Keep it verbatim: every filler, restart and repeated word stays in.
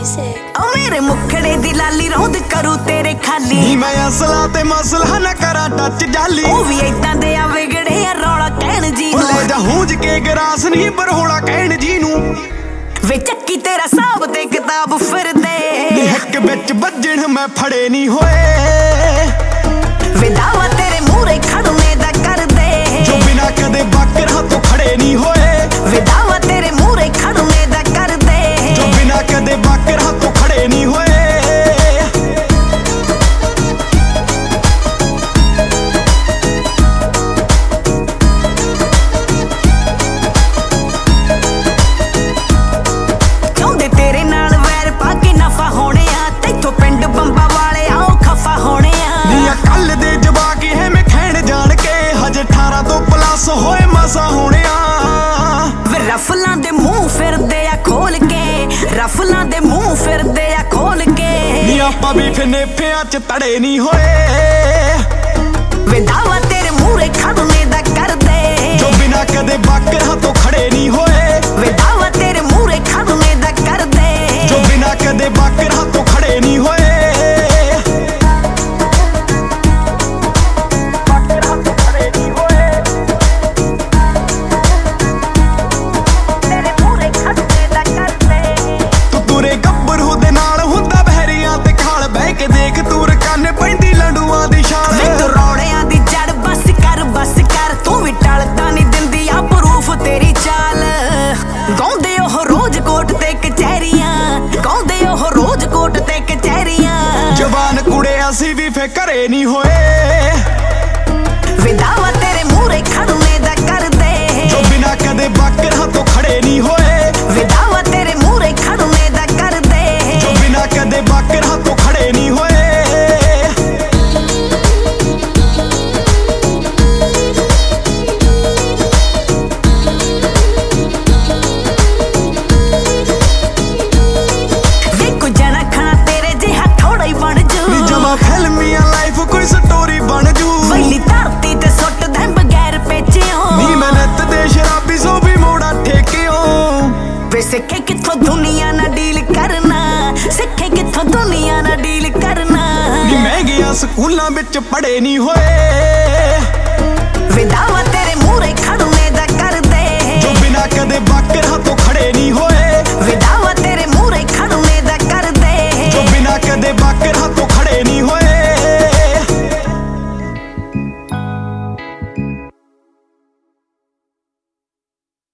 music। ओ मेरे मुखड़े दी लाली रौंद करू तेरे खाली नी मैं असला ते मसला न करा टच जाली ओ भी इदां दे आ विगड़े आ रौला कहण जी नूं ले जा हूंज के गरास नहीं बरहोला कहण जी नूं वे चक्की तेरा साहब ते किताब फिरदे नी हक विच बजण मैं फड़े नहीं होए वे दावा तेरे मूहरे खड़ने दा कर दे जो बिना कदे बाकर हाथों खड़े नहीं होए वे दावा तेरे मूहरे खड़ने दा कर दे जो बिना कदे बाकर हाथों खड़े नहीं होए चाहुंदे तेरे नाल वैर पाके नफा होने आ तैथों पिंड बंबा वाले आओ खफा होने आ नी अकल दे जवाक है मैं खैण जान के हजे अठारह तो प्लस होए मसा होने आ वे रफलां दे मुंह फिरदे आ खोल के रफलां दे मुंह फिरदे आ खोल के नी आपां भी फिने फियां च तड़े नहीं होए वे दावा तेरे मूहरे खड़ने दा कर दे जो बिना कदे बाकर हाथों खड़े नहीं होए वे दावा तेरे मूहरे खड़ने दा कर दे जो बिना कदे बाकर हाथों खड़े नहीं होए जवान कुड़े असी भी फे करे नहीं होए वे दावा तेरे मूहरे खड़ने दा कर दे जो बिना कदे बाकर हाथों खड़े नहीं होए वे दावा तेरे मूहरे खड़ने दा कर दे जो बिना कदे बाकर हाथों खड़े नहीं होए कोई स्टोरी बन जू वैली धरती ते सुट दे बगैर पेचियो नी मेहनत दे शराबी सो भी मोड़ा ठेकियो वे सिखे किथों दुनिया ना डील करना सिखे किथों दुनिया ना डील करना नी महंगिया स्कूलां विच पढ़े नहीं होए वे दावा तेरे मूहरे खड़ने दा कर दे जो बिना कदे बाकर हाथों खड़े नहीं होए वे दावा तेरे